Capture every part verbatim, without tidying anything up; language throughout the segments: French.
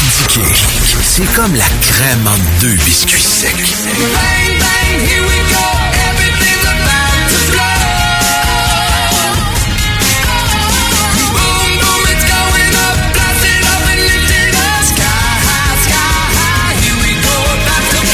syndiqué. C'est comme la crème entre deux biscuits secs. Bang, bang, here we go. Everything's about to blow. Boom, boom, it's going up. Blast it up and lift it up. Sky high, sky high. Here we go, about to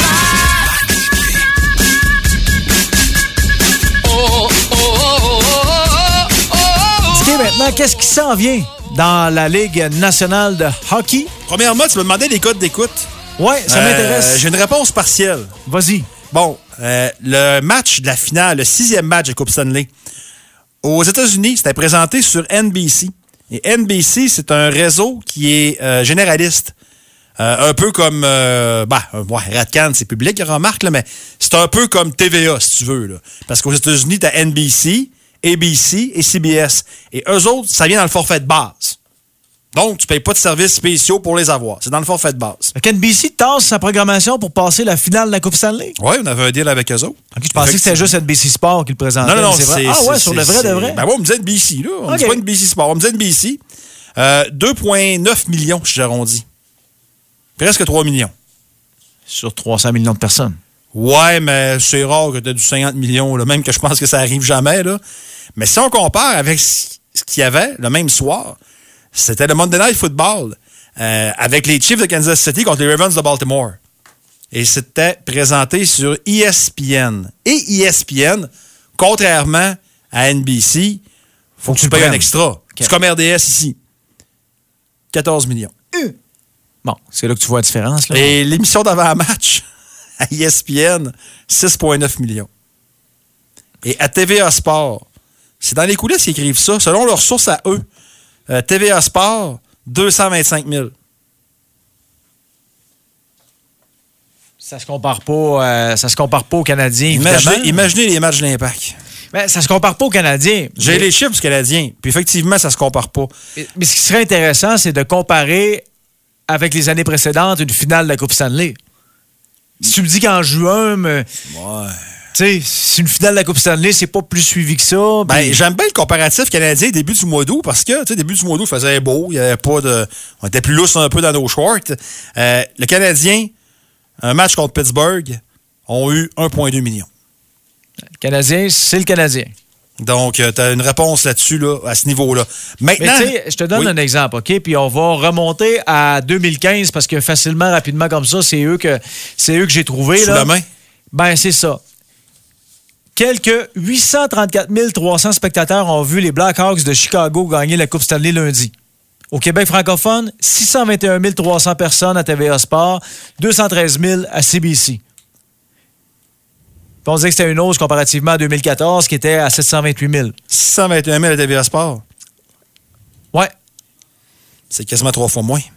fly. Oh, oh, oh, oh, oh, oh. OK, maintenant, qu'est-ce qui s'en vient dans la Ligue nationale de hockey? Premièrement, tu me demandais les codes d'écoute. Oui, ça euh, m'intéresse. J'ai une réponse partielle. Vas-y. Bon, euh, le match de la finale, le sixième match de Coupe Stanley, aux États-Unis, c'était présenté sur N B C. Et N B C, c'est un réseau qui est euh, généraliste. Euh, un peu comme... Euh, bah, ouais, Radcan, c'est public, remarque, là, mais c'est un peu comme T V A, si tu veux. Là. Parce qu'aux États-Unis, t'as N B C, A B C et C B S. Et eux autres, ça vient dans le forfait de base. Donc, tu ne payes pas de services spéciaux pour les avoir. C'est dans le forfait de base. N B C tasse sa programmation pour passer la finale de la Coupe Stanley? Oui, on avait un deal avec eux autres. Okay, je pensais que c'était juste N B C Sport qui le présentait. Non, non, non. C'est vrai. C'est, ah ouais, c'est, sur le vrai c'est, de vrai? Ben moi, on me disait N B C, là. On ne okay. dit pas N B C Sport. On me disait N B C. Euh, deux virgule neuf millions, si j'arrondis. Presque trois millions. Sur trois cents millions de personnes. Ouais, mais c'est rare que tu aies du cinquante millions, là, même que je pense que ça arrive jamais, là. Mais si on compare avec ce qu'il y avait le même soir, c'était le Monday Night Football euh, avec les Chiefs de Kansas City contre les Ravens de Baltimore. Et c'était présenté sur E S P N. Et E S P N, contrairement à N B C, faut que tu payes un extra. Okay. C'est comme R D S ici. quatorze millions. Euh. Bon, c'est là que tu vois la différence. Là. Et l'émission d'avant-match à E S P N, six virgule neuf millions. Et à T V A Sport, c'est dans les coulisses qu'ils écrivent ça. Selon leurs sources à eux, euh, T V A Sport, deux cent vingt-cinq mille. Ça se compare pas, euh, ça se compare pas aux Canadiens, évidemment. Imaginez, imaginez les matchs de l'Impact. Ben, ça se compare pas aux Canadiens. J'ai mais... les chiffres du Canadien, puis effectivement, ça se compare pas. Mais ce qui serait intéressant, c'est de comparer avec les années précédentes une finale de la Coupe Stanley. Si tu me dis qu'en juin, mais... ouais. Tu sais, si une finale de la Coupe Stanley, c'est pas plus suivi que ça. Ben, pis... j'aime bien le comparatif canadien début du mois d'août parce que, tu sais, début du mois d'août, il faisait beau, il y avait pas de... On était plus lousse un peu dans nos shorts. Euh, le Canadien, un match contre Pittsburgh, ont eu un virgule deux million. Le Canadien, c'est le Canadien. Donc, euh, tu as une réponse là-dessus, là, à ce niveau-là. Maintenant... Mais tu sais, je te donne oui. un exemple, OK? Puis on va remonter à deux mille quinze parce que facilement, rapidement comme ça, c'est eux que, c'est eux que j'ai trouvé. Sous là. la main? Ben, c'est ça. Quelques huit cent trente-quatre mille trois cents spectateurs ont vu les Blackhawks de Chicago gagner la Coupe Stanley lundi. Au Québec francophone, six cent vingt et un mille trois cents personnes à T V A Sport, deux cent treize mille à C B C. Puis on disait que c'était une hausse comparativement à deux mille quatorze qui était à sept cent vingt-huit mille. six cent vingt et un mille à T V A Sport? Ouais. C'est quasiment trois fois moins.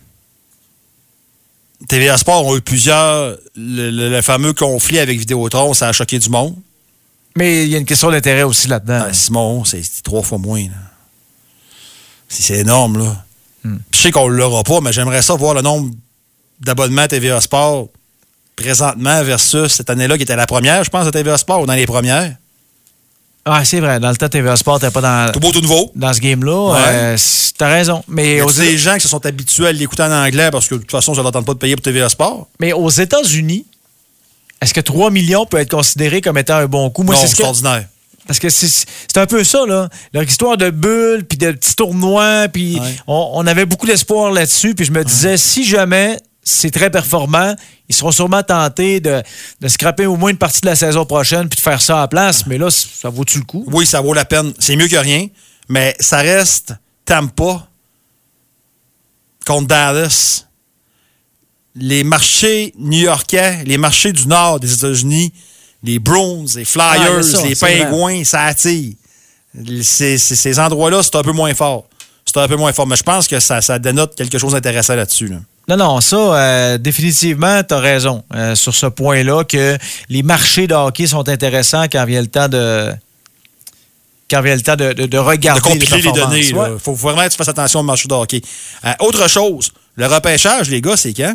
T V A Sport ont eu plusieurs... Le, le, le fameux conflit avec Vidéotron, ça a choqué du monde. Mais il y a une question d'intérêt aussi là-dedans. Ah, Simon, c'est, c'est trois fois moins. Là. C'est, c'est énorme, là. Hmm. Je sais qu'on ne l'aura pas, mais j'aimerais ça voir le nombre d'abonnements à T V A Sport présentement versus cette année-là qui était la première, je pense, à T V A Sport ou dans les premières. Ah, c'est vrai. Dans le temps, T V A Sport n'était pas dans, tout beau, tout nouveau. Dans ce game-là. Ouais. Euh, t'as raison. Mais il y a aux des gens qui se sont habitués à l'écouter en anglais parce que de toute façon, ça ne leur tente pas de payer pour T V A Sport. Mais aux États-Unis, est-ce que trois millions peut être considéré comme étant un bon coup? Moi, non, c'est, c'est ce que... ordinaire. Parce que c'est, c'est un peu ça, là. Leur histoire de bulles, puis de petits tournois, puis ouais. on, on avait beaucoup d'espoir là-dessus, puis je me disais, ouais. si jamais c'est très performant, ils seront sûrement tentés de, de scraper au moins une partie de la saison prochaine puis de faire ça à la place. Mais là, ça vaut-tu le coup? Oui, ça vaut la peine. C'est mieux que rien, mais ça reste Tampa contre Dallas. Les marchés new-yorkais, les marchés du nord des États-Unis, les Bruins, les Flyers, ah, ça, les Pingouins, ça attire. C'est, c'est, ces endroits-là, c'est un peu moins fort. C'est un peu moins fort, mais je pense que ça, ça dénote quelque chose d'intéressant là-dessus. Là. Non, non, ça, euh, définitivement, tu as raison euh, sur ce point-là, que les marchés de hockey sont intéressants quand vient le temps de... quand vient le temps de, de, de regarder de compiler les performances. Les données. Il ouais. faut vraiment que tu fasses attention au marché de hockey. Euh, autre chose, le repêchage, les gars, c'est quand?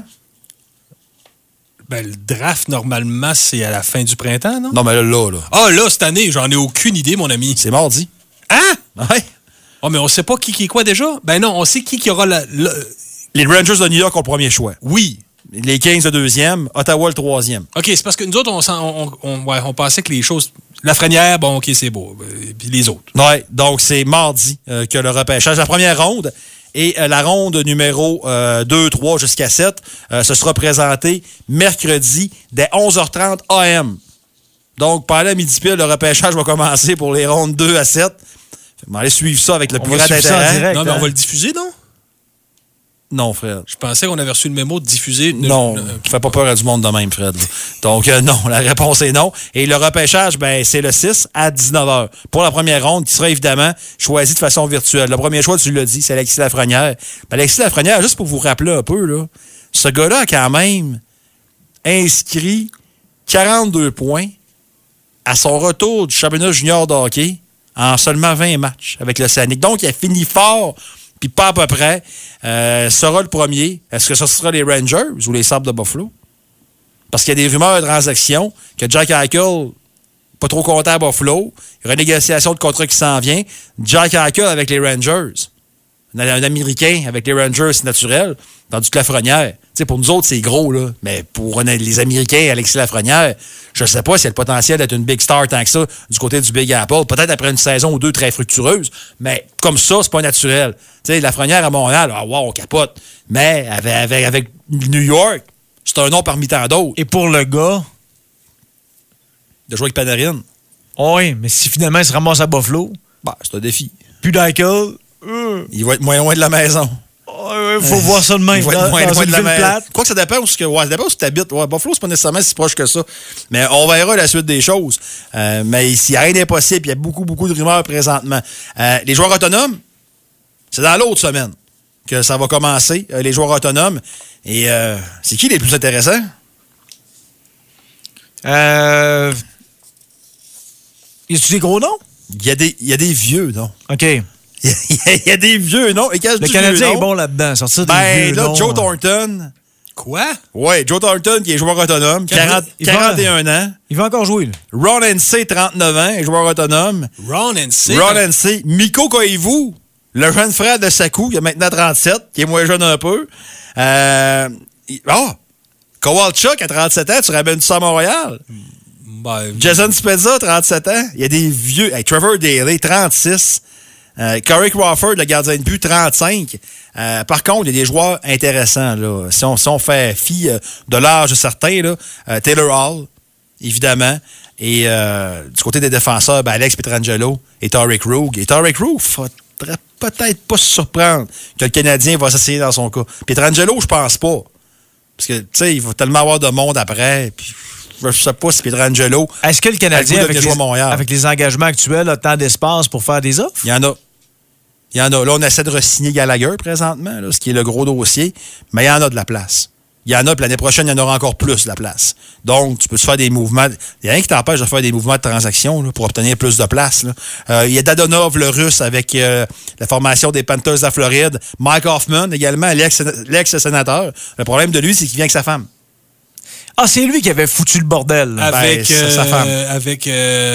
Ben, le draft, normalement, c'est à la fin du printemps, non? Non, mais là, là, là. Ah, là, cette année, j'en ai aucune idée, mon ami. C'est mardi. Hein? Ouais. Oh, mais on sait pas qui qui est quoi déjà? Ben non, on sait qui qui aura la, la, Les Rangers de New York ont le premier choix. Oui. Les Kings le deuxième, Ottawa le troisième. OK, c'est parce que nous autres, on, on, on, ouais, on pensait que les choses... Lafrenière, bon, OK, c'est beau. Puis les autres. Oui, donc c'est mardi euh, que le repêchage, la première ronde, et euh, la ronde numéro euh, deux, trois jusqu'à sept, euh, ce sera présenté mercredi dès onze heures trente A M. Donc, pendant la midi pile, le repêchage va commencer pour les rondes deux à sept. On va aller suivre ça avec le on plus grand intérêt. Direct, non, mais hein? on va le diffuser, non? Non, Fred. Je pensais qu'on avait reçu le mémo de diffuser. Non, ne fais pas peur à du monde de même, Fred. Donc, euh, non, la réponse est non. Et le repêchage, ben, c'est le six à dix-neuf heures. Pour la première ronde, qui sera évidemment choisie de façon virtuelle. Le premier choix, tu l'as dit, c'est Alexis Lafrenière. Ben, Alexis Lafrenière, juste pour vous rappeler un peu, là, ce gars-là a quand même inscrit quarante-deux points à son retour du championnat junior de hockey en seulement vingt matchs avec l'Océanique. Donc, il a fini fort, puis pas à peu près. Euh, sera le premier. Est-ce que ce sera les Rangers ou les Sabres de Buffalo? Parce qu'il y a des rumeurs de transactions que Jack Eichel, pas trop content à Buffalo, renégociation de contrat qui s'en vient. Jack Eichel avec les Rangers. Un, un Américain avec les Rangers, c'est naturel. Tandis que Lafrenière, tu sais, pour nous autres, c'est gros, là. Mais pour les Américains, Alexis Lafrenière, je ne sais pas s'il y a le potentiel d'être une big star tant que ça du côté du Big Apple. Peut-être après une saison ou deux très fructueuse. Mais comme ça, c'est pas naturel. Tu sais, Lafrenière à Montréal, ah, wow, on capote. Mais avec, avec, avec New York, c'est un nom parmi tant d'autres. Et pour le gars... De jouer avec Panarin. Oui, mais si finalement il se ramasse à Buffalo... Bah, c'est un défi. Plus d'Eichel... Euh, il va être moins loin de la maison. Il faut euh, voir ça de même. Il va être moins dans loin une de la ville maison. plate. Quoi que ça dépend où tu ouais, habites. Ouais, Buffalo, c'est pas nécessairement si proche que ça. Mais on verra la suite des choses. Euh, mais il n'y a rien d'impossible. Il y a beaucoup, beaucoup de rumeurs présentement. Euh, les joueurs autonomes, c'est dans l'autre semaine que ça va commencer, euh, les joueurs autonomes. Et euh, c'est qui les plus intéressants? Euh... Y a-tu des gros noms? Il y a des, il y a des vieux noms. OK. Il y a des vieux noms. Et le Canadien est bon là-dedans. Sortir des ben, vieux là, noms. Joe Thornton. Quoi? Oui, Joe Thornton, qui est joueur autonome, quarante, quarante et un ans. Il va encore jouer. Là. Ron N C, trente-neuf ans, est joueur autonome. Ron N C. Ron N C. Mikko Koivu, le jeune frère de Sakou, qui a maintenant trente-sept, qui est moins jeune un peu. Euh, oh! Kowalchuk, à trente-sept ans, tu ramènes ça à Montréal. Ben, Jason Spezza, trente-sept ans. Il y a des vieux. Hey, Trevor Daley, trente-six. Euh, Corey Crawford, le gardien de but, trente-cinq. Euh, par contre, il y a des joueurs intéressants. Là. Si, on, si on fait fi euh, de l'âge certains, là, euh, Taylor Hall, évidemment. Et euh, du côté des défenseurs, ben Alex Pietrangelo et Torrey Krug. Et Torrey Krug, il faudrait peut-être pas se surprendre que le Canadien va s'essayer dans son cas. Pietrangelo, je pense pas. Parce que, tu sais, il va tellement avoir de monde après. Puis, je sais pas si Pietrangelo... Est-ce que le Canadien, le avec les, avec les engagements actuels, a tant d'espace pour faire des offres? Il y en a. Il y en a. Là, on essaie de re-signer Gallagher présentement, là, ce qui est le gros dossier. Mais il y en a de la place. Il y en a, puis l'année prochaine, il y en aura encore plus de la place. Donc, tu peux te faire des mouvements. Il n'y a rien qui t'empêche de faire des mouvements de transaction là, pour obtenir plus de place. Là. Euh, il y a Dadonov, le russe, avec euh, la formation des Panthers de la Floride. Mike Hoffman, également, l'ex- l'ex-sénateur. Le problème de lui, c'est qu'il vient avec sa femme. Ah, c'est lui qui avait foutu le bordel. Là. Avec, ben, euh, sa femme. Avec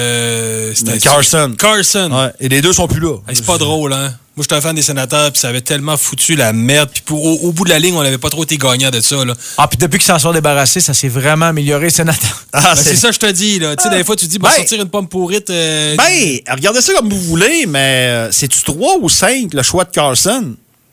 euh, Carson. Carson. Ouais. Et les deux sont plus là. Hey, c'est pas drôle, hein? Moi, j'étais un fan des sénateurs, puis ça avait tellement foutu la merde. Puis pour, au, au bout de la ligne, on n'avait pas trop été gagnant de ça. Là. Ah, puis depuis qu'il s'en soit débarrassé, ça s'est vraiment amélioré, sénateur. Ah, ben, c'est... c'est ça que je te dis. Là. Tu sais, des fois, tu dis, bah, ben, sortir une pomme pourrite. Euh... Ben, regardez ça comme vous voulez, mais euh, c'est-tu trois ou cinq le choix de Carson?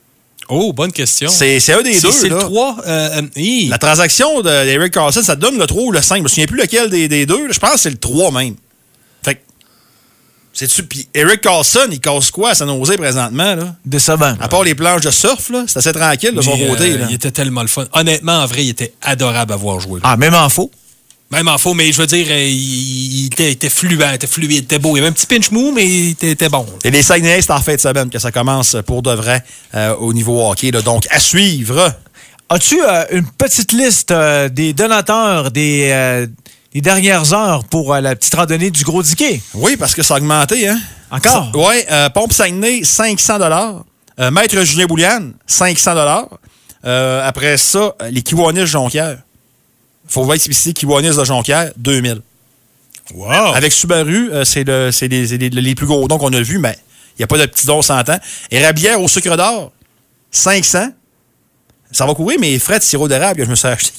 Oh, bonne question. C'est, c'est un des c'est, deux. C'est là. le trois. Euh, euh, La transaction d'Eric Carlson, ça te donne le trois ou le cinq. Je me souviens plus lequel des, des deux. Là. Je pense que c'est le trois même. Fait que, c'est-tu. Puis Eric Carlson, il casse quoi à San Jose présentement? Là? Décevant. À part les planches de surf, là, c'est assez tranquille de son mais, côté. Euh, là. il était tellement le fun. Honnêtement, en vrai, il était adorable à voir jouer. Là. Ah, même en faux. Même en faux, mais je veux dire, il, il, était, il était fluent, il était fluide, il était beau. Il y avait un petit pinch mou, mais il était, il était bon. Et les Saguenay, c'est en fin de semaine que ça commence pour de vrai euh, au niveau hockey. Là. Donc, à suivre. As-tu euh, une petite liste euh, des donateurs des, euh, des dernières heures pour euh, la petite randonnée du Gros Diquet? Oui, parce que ça a augmenté. Hein? Encore? Oui, euh, Pompe Saguenay, cinq cents dollars. Euh, Maître Julien Bouliane, cinq cents dollars. Euh, après ça, les Kiwanis Jonquière. Faut voir expliciter Kiwanis de Jonquière, deux mille. Wow! Avec Subaru, euh, c'est, le, c'est, les, c'est les, les plus gros dons qu'on a vus, mais il n'y a pas de petits dons cent ans. Et Rabière au sucre d'or, cinq cents. Ça va couvrir mes frais de sirop d'érable que je me suis acheté.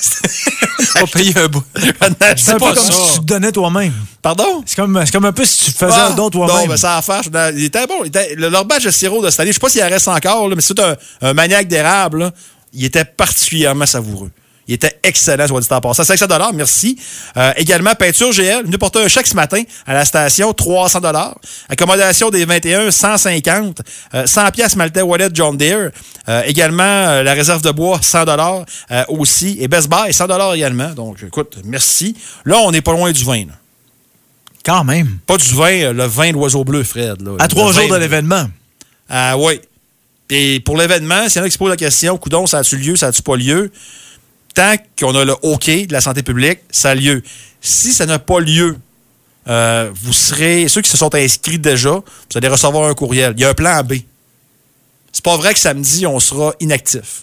On va payer un bout. C'est un peu pas comme ça. si tu te donnais toi-même. Pardon? C'est comme, c'est comme un peu si tu te faisais Ah, un don toi-même. Non, mais ça a à faire. Il était bon. Il était, le, leur batch de sirop de cette année, je sais pas s'il en reste encore, là, mais c'est un, un maniaque d'érable. Là, il était particulièrement savoureux. Il était excellent, je vais dire en passant. cinq cents dollars, merci. Euh, également, peinture G L. Nous portons un chèque ce matin à la station, trois cents dollars. Accommodation des vingt et un, cent cinquante. Euh, cent piastres Maltais Wallet John Deere. Euh, également, euh, la réserve de bois, cent dollars euh, aussi. Et Best Buy, cent dollars également. Donc, écoute, merci. Là, on n'est pas loin du vin. Là. Quand même. Pas du vin, euh, le vin de l'oiseau bleu, Fred. Là. À Le trois vin, jours de l'événement. Ah oui. Et pour l'événement, s'il y en a qui se posent la question, coudon, ça a-tu lieu, ça a-tu pas lieu? Tant qu'on a le OK de la santé publique, ça a lieu. Si ça n'a pas lieu, euh, vous serez, ceux qui se sont inscrits déjà, vous allez recevoir un courriel. Il y a un plan B. C'est pas vrai que samedi, on sera inactif.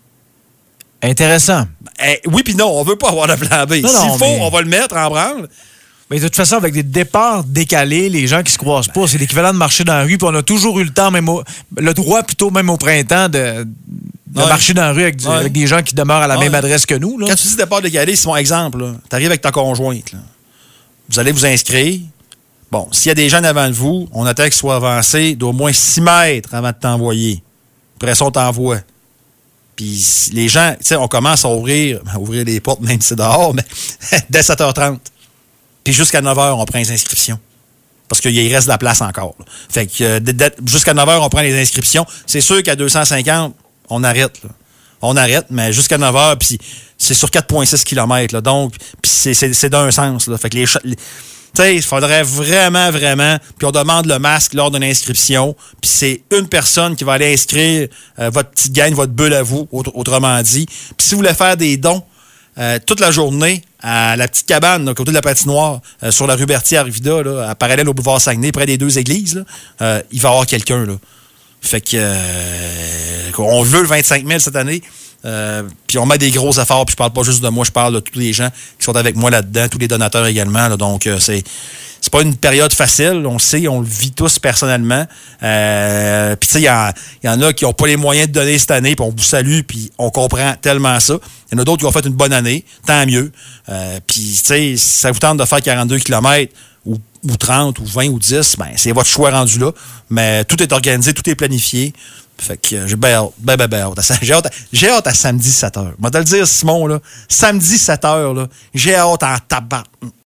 Intéressant. Eh, oui puis non, on veut pas avoir de plan B. S'il non, faut, mais... on va le mettre en branle. Mais de toute façon, avec des départs décalés, les gens qui se croisent pas, c'est l'équivalent de marcher dans la rue, puis on a toujours eu le temps, même au, le droit plutôt même au printemps, de, de ouais. marcher dans la rue avec, du, ouais. avec des gens qui demeurent à la ouais. même adresse que nous. Là. Quand tu dis départ décalé, c'est mon exemple. Tu arrives avec ta conjointe. Là. Vous allez vous inscrire. Bon, s'il y a des gens avant de vous, on attend qu'ils soient avancés d'au moins six mètres avant de t'envoyer. Après ça, on t'envoie. Puis les gens, tu sais, on commence à ouvrir, à ouvrir les portes, même si c'est dehors, mais dès sept heures trente. Puis jusqu'à neuf heures, on prend les inscriptions. Parce qu'il reste de la place encore. Là. Fait que euh, jusqu'à neuf heures, on prend les inscriptions. C'est sûr qu'à deux cent cinquante, on arrête. Là. On arrête, mais jusqu'à neuf heures, puis c'est sur quatre virgule six kilomètres. Là. Donc, puis c'est, c'est, c'est d'un sens. Là. Fait que les... les tu sais, il faudrait vraiment, vraiment... Puis on demande le masque lors d'une inscription. Puis c'est une personne qui va aller inscrire euh, votre petite gang, votre bulle à vous, autrement dit. Puis si vous voulez faire des dons, Euh, toute la journée à la petite cabane, là, côté de la patinoire, euh, sur la rue Berthier à Arvida, là, à parallèle au boulevard Saguenay, près des deux églises, là, euh, il va y avoir quelqu'un. Là. Fait que euh, on veut le vingt-cinq mille cette année. Euh, puis on met des gros efforts, puis je parle pas juste de moi, je parle de tous les gens qui sont avec moi là-dedans, tous les donateurs également. Là, donc euh, c'est c'est pas une période facile, on le sait, on le vit tous personnellement. Euh, puis tu sais, il y, y en a qui ont pas les moyens de donner cette année, puis on vous salue, puis on comprend tellement ça. Il y en a d'autres qui ont fait une bonne année, tant mieux. Euh, puis tu sais, si ça vous tente de faire quarante-deux kilomètres ou, ou trente ou vingt ou dix, ben c'est votre choix rendu là. Mais tout est organisé, tout est planifié. Fait que euh, j'ai bien hâte, ben, ben, ben hâte. J'ai hâte, j'ai hâte à samedi sept heures. Moi, te le dire, Simon, là, samedi sept heures, là, j'ai hâte en tabac.